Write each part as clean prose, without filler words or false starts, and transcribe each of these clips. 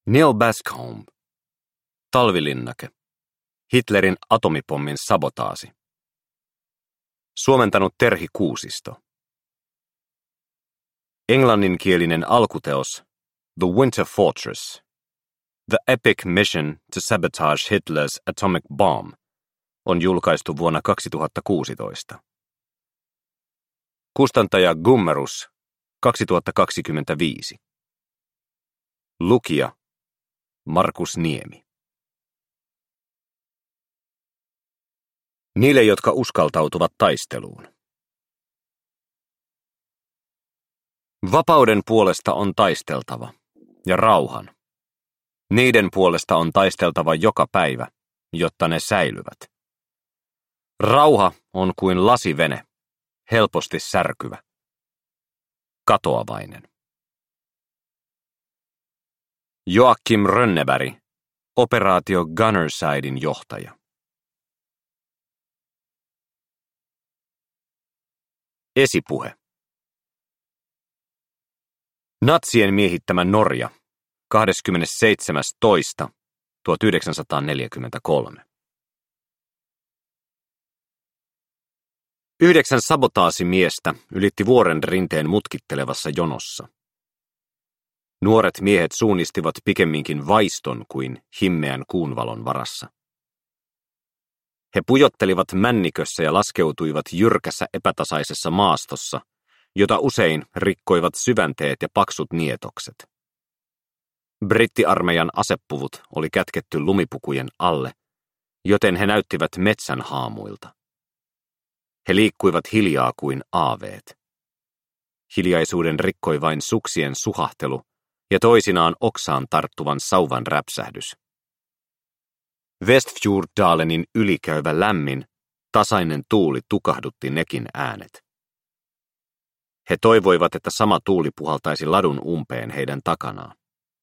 Neil Bascomb. Talvilinnake. Hitlerin atomipommin sabotaasi. Suomentanut Terhi Kuusisto. Englanninkielinen alkuteos The Winter Fortress. The Epic Mission to Sabotage Hitler's Atomic Bomb on julkaistu vuonna 2016. Kustantaja Gummerus 2025. Lukija Markus Niemi. Niille, jotka uskaltautuvat taisteluun. Vapauden puolesta on taisteltava, ja rauhan. Niiden puolesta on taisteltava joka päivä, jotta ne säilyvät. Rauha on kuin lasivene, helposti särkyvä. Katoavainen. Joachim Rönneberg, operaatio Gunnersidein johtaja. Esipuhe. Natsien miehittämä Norja, 27.2.1943. 9 sabotaasimiestä ylitti vuoren rinteen mutkittelevassa jonossa. Nuoret miehet suunnistivat pikemminkin vaiston kuin himmeän kuunvalon varassa. He pujottelivat männikössä ja laskeutuivat jyrkässä epätasaisessa maastossa, jota usein rikkoivat syvänteet ja paksut nietokset. Brittiarmeijan asepuvut oli kätketty lumipukujen alle, joten he näyttivät metsän haamuilta. He liikkuivat hiljaa kuin aaveet. Hiljaisuuden rikkoi vain suksien suhahtelu ja toisinaan oksaan tarttuvan sauvan räpsähdys. Westfjorddalenin ylikäyvä lämmin, tasainen tuuli tukahdutti nekin äänet. He toivoivat, että sama tuuli puhaltaisi ladun umpeen heidän takanaan.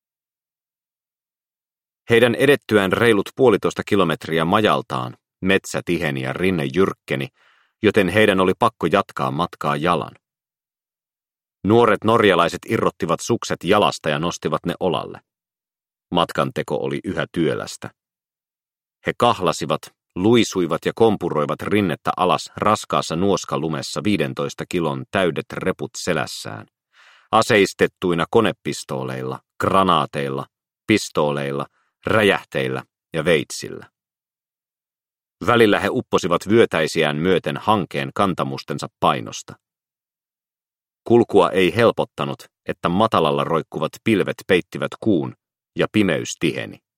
Heidän edettyään reilut 1,5 kilometriä majaltaan metsä tiheni ja rinne jyrkkeni, joten heidän oli pakko jatkaa matkaa jalan. Nuoret norjalaiset irrottivat sukset jalasta ja nostivat ne olalle. Matkanteko oli yhä työlästä. He kahlasivat, luisuivat ja kompuroivat rinnettä alas raskaassa nuoskalumessa 15 kilon täydet reput selässään, aseistettuina konepistooleilla, granaateilla, pistooleilla, räjähteillä ja veitsillä. Välillä he upposivat vyötäisiään myöten hankeen kantamustensa painosta. Kulkua ei helpottanut, että matalalla roikkuvat pilvet peittivät kuun ja pimeys tiheni.